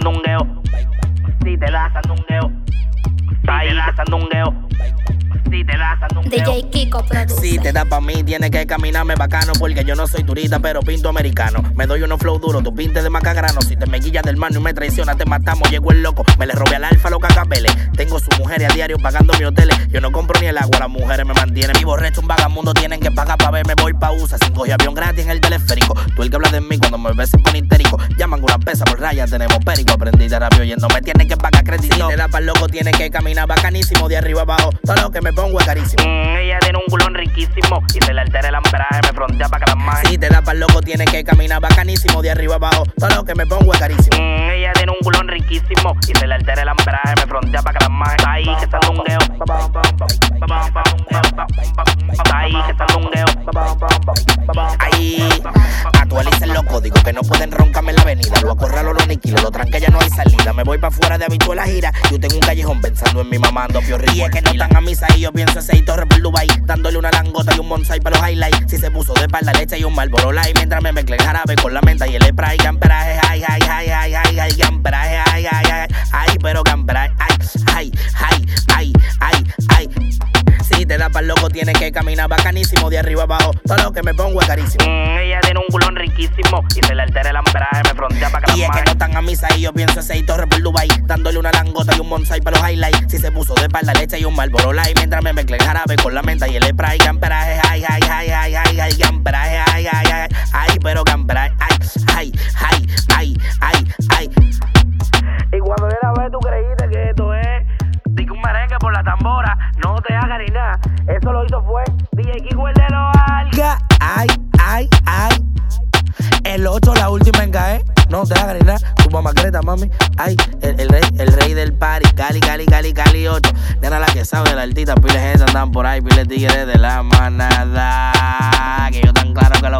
sandungueo. Si te da sandungueo. Ahí te sandungueo. Si te da sandungueo. DJ Kiko produce. Si te da pa' mí, tienes que caminarme bacano. Porque yo no soy turista, pero pinto americano. Me doy unos flow duros, tú pintes de macagrano. Si te me guillas del mano y me traicionas, te matamos. Llegó el loco, me le robé al alfa los cacapeles. Tengo su mujer a diario pagando mi hoteles. Yo no compro ni el agua, las mujeres me mantienen. Mi borracho, un vagamundo, tienen que pagar pa' ver. Me voy pa' USA, 5 y avión gratis en el teleférico. Tú el que hablas de mí cuando me ves se pone histérico. Llaman una pesa por raya, tenemos perico. Aprendí terapia oyendo, me tienen que pagar crédito. Si te da pa'l loco, tienes que caminar bacanísimo. De arriba abajo, todo lo que me pongo es carísimo. Ella tiene un culón riquísimo y se le altera el amperaje, me frontea pa' que las maje. Si te da pa'l loco, tienes que caminar bacanísimo. De arriba abajo, todo lo que me pongo es carísimo. Ella tiene un culón riquísimo y se le altera el amperaje, me frontea pa' que las maje. Ahí que sandungueo. Ahí que sandungueo. Ahí actualicen los códigos que no pueden roncarme en la avenida. Lo acorralo, lo aniquilo, lo tranque, ya no hay salida. Me voy pa' fuera de habitual la gira. Yo tengo un callejón pensando en mi mamá, ando piorri. Y es que no están a misa y yo pienso en 6 torres por Dubai, dándole una langota y un bonsai pa' los highlights. Si se puso de espalda leche y un Marlboro Light, mientras me mezclé el jarabe con la menta y el spray. Camperaje, ay, ay, ay, ay, ay, ay, camperaje, ay, ay, ay, ay, pero camperaje, ay, ay, ay, ay, ay, ay. Si te da pa'l loco, tienes que caminar bacanísimo. De arriba abajo, todo lo que me pongo es carísimo. Ella tiene un culón riquísimo y se le altera el amperaje, me frontea pa' que las Y es que maje. no están a misa y yo pienso en 6 torres por Dubai, dándole una langota y un bonsai pa' los highlights. Si se puso de espalda leche y un Marlboro Light, mientras me mezclé el jarabe con la menta y el spray. Camperaje, ay, ay, ay, ay, ay, ay, camperaje, ay, ay, ay, ay, pero camperaje, ay, ay, ay, ay, ay, ay. Y cuando yo la vez tú creíste que esto es dique un merengue por la tambora, no te hagas ni nada. Eso lo hizo fue DJ Kiko el de los Algas. Ay, ay, ay. El 8, la última en caer. No te hagas ni nada. Tu mamá creta, mami. Ay, el rey del party. Cali 8. Nena la que sabe, la altita. Pile gente andan por ahí. Pile tigres de la manada.